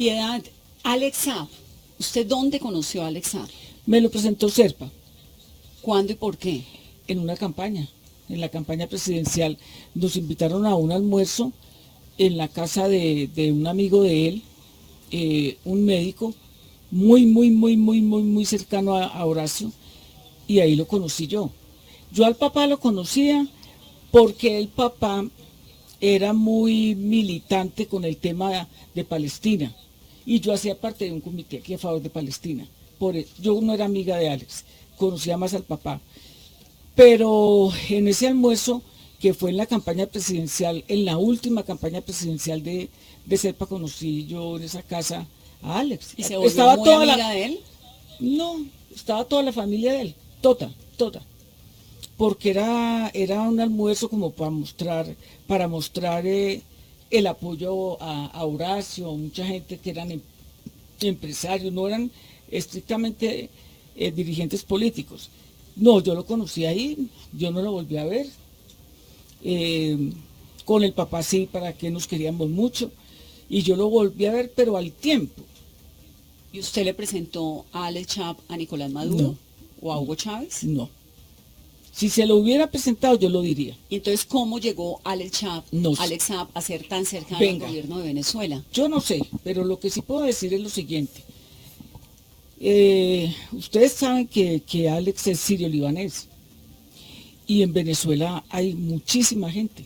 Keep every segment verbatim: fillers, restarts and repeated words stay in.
Piedad, Alex Saab, ¿usted dónde conoció a Alex Saab? Me lo presentó Serpa ¿Cuándo y por qué? en una campaña, en la campaña presidencial. Nos invitaron a un almuerzo en la casa de, de un amigo de él, eh, un médico muy, muy, muy, muy, muy, muy cercano a, a Horacio, y ahí lo conocí yo. Yo al papá lo conocía porque el papá era muy militante con el tema de Palestina, y yo hacía parte de un comité aquí a favor de Palestina. Por eso, yo no era amiga de Alex, conocía más al papá. Pero en ese almuerzo, que fue en la campaña presidencial, en la última campaña presidencial de, de Serpa, conocí yo en esa casa a Alex. ¿Y se volvió Estaba muy toda amiga la, de él? no, estaba toda la familia de él, toda, toda. Porque era, era un almuerzo como para mostrar, para mostrar eh, el apoyo a, a Horacio, mucha gente que eran em- empresarios, no eran estrictamente eh, dirigentes políticos. No, yo lo conocí ahí, yo no lo volví a ver. Eh, con el papá sí, para que nos queríamos mucho. Y yo lo volví a ver, pero al tiempo. ¿Y usted le presentó a Alex Saab a Nicolás Maduro No. o a Hugo Chávez? No. Si se lo hubiera presentado, yo lo diría. ¿Y entonces cómo llegó Alex Saab, No sé. Alex Saab a ser tan cercano Venga. al gobierno de Venezuela? Yo no sé, pero lo que sí puedo decir es lo siguiente. Eh, ustedes saben que, que Alex es sirio-libanés. Y en Venezuela hay muchísima gente.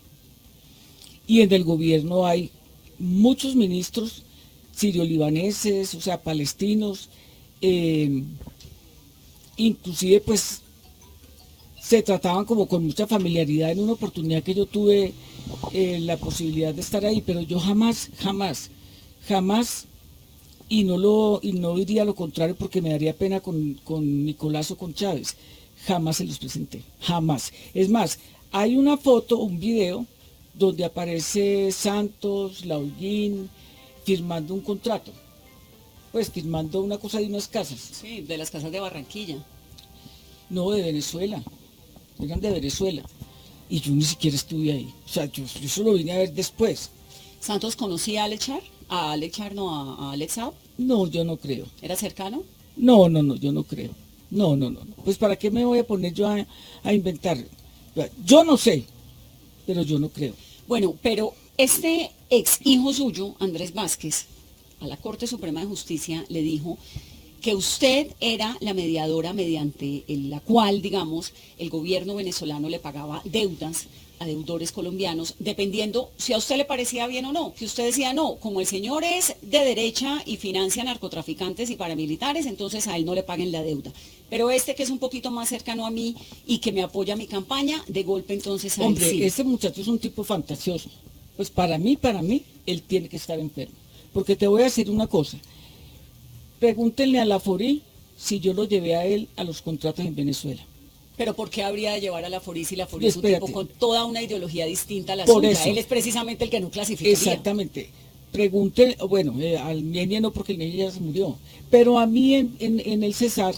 Y en el gobierno hay muchos ministros sirio-libaneses, o sea, palestinos. Eh, inclusive, pues, se trataban como con mucha familiaridad en una oportunidad que yo tuve eh, la posibilidad de estar ahí, pero yo jamás, jamás, jamás, y no lo y no diría lo contrario porque me daría pena con, con Nicolás o con Chávez, jamás se los presenté, jamás. Es más, hay una foto, un video, donde aparece Santos, Laulguín, firmando un contrato, pues firmando una cosa de unas casas, Sí, de las casas de Barranquilla. no de Venezuela, eran de Venezuela, y yo ni siquiera estuve ahí, o sea, yo, yo solo vine a ver después. ¿Santos conocía a Alex Saab? ¿A Alex Saab, no, a, a Alex Saab? No, yo no creo. ¿Era cercano? No, no, no, yo no creo. No, no, no. no. Pues ¿para qué me voy a poner yo a, a inventar? Yo no sé, pero yo no creo. Bueno, pero este ex hijo suyo, Andrés Vázquez, a la Corte Suprema de Justicia le dijo que usted era la mediadora mediante la cual, digamos, el gobierno venezolano le pagaba deudas a deudores colombianos, dependiendo si a usted le parecía bien o no, que usted decía no, como el señor es de derecha y financia narcotraficantes y paramilitares, entonces a él no le paguen la deuda. Pero este que es un poquito más cercano a mí y que me apoya a mi campaña, de golpe entonces a él Hombre, sí. ese muchacho es un tipo fantasioso. Pues para mí, para mí, él tiene que estar enfermo. Porque te voy a decir una cosa. Pregúntenle a la Forí si yo lo llevé a él a los contratos en Venezuela. Pero ¿por qué habría de llevar a la Forí si la Forí es un Espérate. tipo con toda una ideología distinta a la Por suya? eso. Él es precisamente el que no clasificaría. Exactamente. Pregúntenle, bueno, eh, al Ñeñe no, porque el Ñeñe ya se murió. Pero a mí en, en, en el Cesar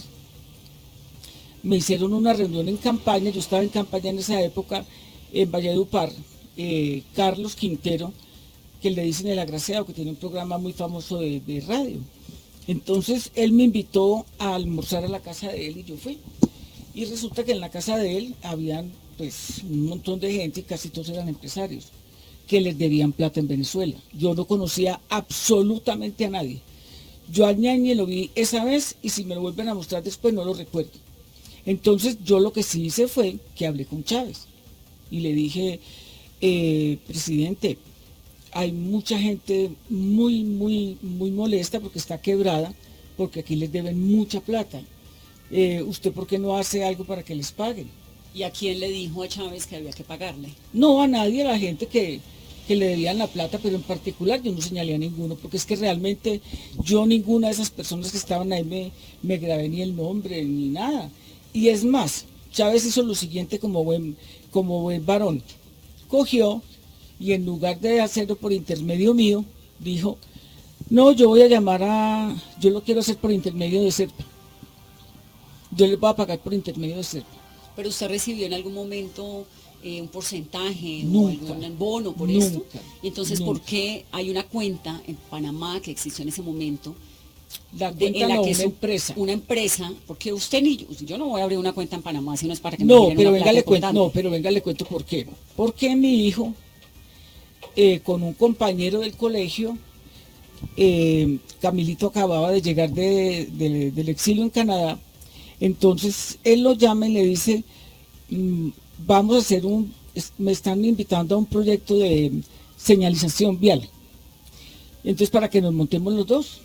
me hicieron una reunión en campaña, yo estaba en campaña en esa época, en Valledupar, eh, Carlos Quintero, que le dicen el agraciado, que tiene un programa muy famoso de, de radio. Entonces él me invitó a almorzar a la casa de él y yo fui. Y resulta que en la casa de él habían pues un montón de gente y casi todos eran empresarios que les debían plata en Venezuela. Yo no conocía absolutamente a nadie. Yo al Ñañe lo vi esa vez y si me lo vuelven a mostrar después no lo recuerdo. Entonces yo lo que sí hice fue que hablé con Chávez y le dije, eh, presidente, hay mucha gente muy, muy, muy molesta porque está quebrada, porque aquí les deben mucha plata. Eh, ¿Usted por qué no hace algo para que les paguen? ¿Y a quién le dijo a Chávez que había que pagarle? No, a nadie, a la gente que, que le debían la plata, pero en particular yo no señalé a ninguno, porque es que realmente yo ninguna de esas personas que estaban ahí me, me grabé ni el nombre ni nada. Y es más, Chávez hizo lo siguiente como buen, como buen varón. Cogió y en lugar de hacerlo por intermedio mío, dijo, no, yo voy a llamar a, yo lo quiero hacer por intermedio de Serpa. Yo les voy a pagar por intermedio de Serpa. Pero usted recibió en algún momento eh, un porcentaje Nunca, o algún bono por nunca, esto? Y entonces, nunca. ¿por qué hay una cuenta en Panamá que existió en ese momento? La de- cuenta en la no, que una su- empresa. Una empresa, porque usted ni yo, yo no voy a abrir una cuenta en Panamá si no es para que me No, giren pero una venga plata le cuento, importante. no, pero venga le cuento por qué. Porque mi hijo, eh, con un compañero del colegio, eh, Camilito acababa de llegar de- de- del exilio en Canadá, entonces él lo llama y le dice, mm, vamos a hacer un, es- me están invitando a un proyecto de señalización vial, entonces para que nos montemos los dos.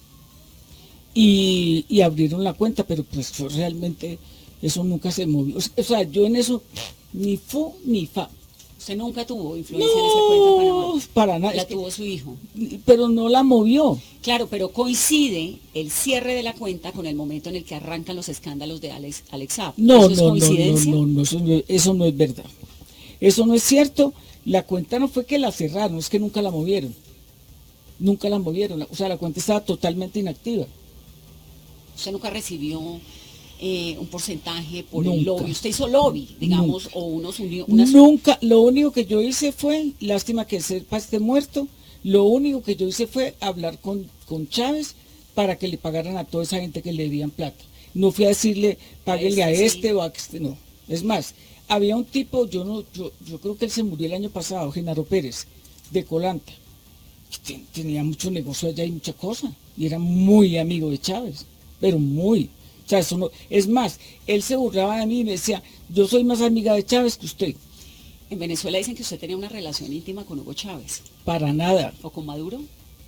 Y, y abrieron la cuenta, pero pues yo realmente eso nunca se movió. O sea, yo en eso ni fu ni fa. Usted nunca tuvo influencia en esa cuenta en No, Panamá. para nada. La es que- tuvo su hijo. pero no la movió. Claro, pero coincide el cierre de la cuenta con el momento en el que arrancan los escándalos de Alex, Alex Saab. No, ¿Eso es no, no, no, coincidencia? no, no, eso no, eso no es verdad. Eso no es cierto. La cuenta no fue que la cerraron, es que nunca la movieron. Nunca la movieron. O sea, la cuenta estaba totalmente inactiva. Usted nunca recibió eh, un porcentaje por el Nunca. lobby. Usted hizo lobby, digamos, Nunca. o unos unió, unas... Nunca, lo único que yo hice fue, lástima que Serpa esté muerto, lo único que yo hice fue hablar con, con Chávez para que le pagaran a toda esa gente que le debían plata. No fui a decirle, páguenle a Este, este sí. o a este, no. Es más, había un tipo, yo no, yo, yo creo que él se murió el año pasado, Genaro Pérez, de Colanta, que ten- tenía mucho negocio allá y mucha cosa, y era muy amigo de Chávez, pero muy. O sea, eso no, es más, él se burlaba de mí y me decía, yo soy más amiga de Chávez que usted. En Venezuela dicen que usted tenía una relación íntima con Hugo Chávez Para nada, o con Maduro.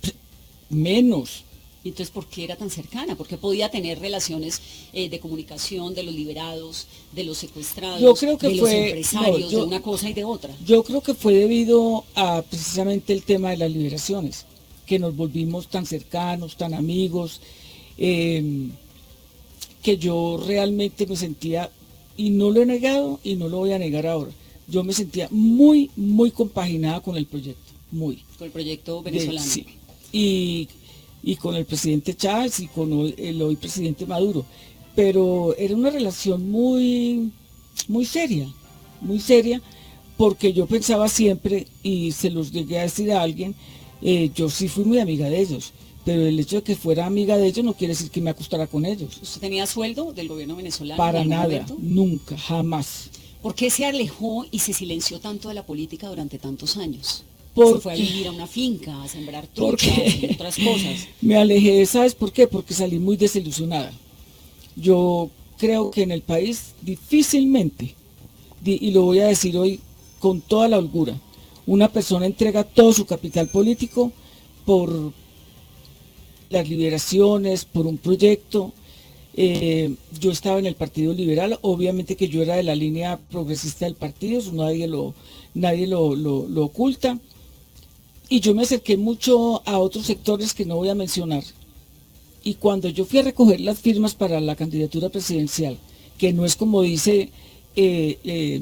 menos. Y entonces, ¿por qué era tan cercana? ¿Por qué podía tener relaciones eh, de comunicación de los liberados, de los secuestrados, Yo creo que de fue- los empresarios, no, yo- de una cosa y de otra? Yo creo que fue debido a precisamente el tema de las liberaciones, que nos volvimos tan cercanos, tan amigos, eh, que yo realmente me sentía, y no lo he negado y no lo voy a negar ahora, yo me sentía muy, muy compaginada con el proyecto, muy. Con el proyecto de- venezolano. sí. Y, y con el presidente Chávez y con el, el hoy presidente Maduro. Pero era una relación muy, muy seria, muy seria, porque yo pensaba siempre, y se los llegué a decir a alguien, eh, yo sí fui muy amiga de ellos, pero el hecho de que fuera amiga de ellos no quiere decir que me acostara con ellos. ¿Usted tenía sueldo del gobierno venezolano? Para en algún nada, momento? nunca, jamás. ¿Por qué se alejó y se silenció tanto de la política durante tantos años? Porque- Se fue a vivir a una finca, a sembrar Porque- truchas y otras cosas. Me alejé, ¿sabes por qué? Porque salí muy desilusionada. Yo creo que en el país difícilmente, di- y lo voy a decir hoy con toda la holgura, una persona entrega todo su capital político por las liberaciones, por un proyecto. Eh, yo estaba en el Partido Liberal, obviamente que yo era de la línea progresista del partido, eso nadie lo, nadie lo, lo- lo oculta. Y yo me acerqué mucho a otros sectores que no voy a mencionar. Y cuando yo fui a recoger las firmas para la candidatura presidencial, que no es como dice eh, eh,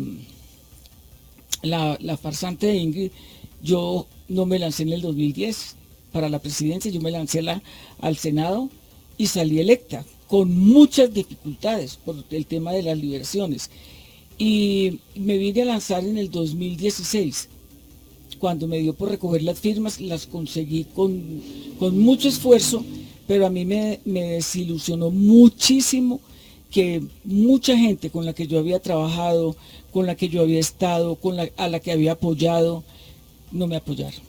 la, la farsante de Ingrid, yo no me lancé en el dos mil diez para la presidencia, yo me lancé a la- al Senado y salí electa, con muchas dificultades por el tema de las liberaciones. Y me vine a lanzar en el dos mil dieciséis. Cuando me dio por recoger las firmas, las conseguí con, con mucho esfuerzo, pero a mí me, me desilusionó muchísimo que mucha gente con la que yo había trabajado, con la que yo había estado, con la, a la que había apoyado, no me apoyaron.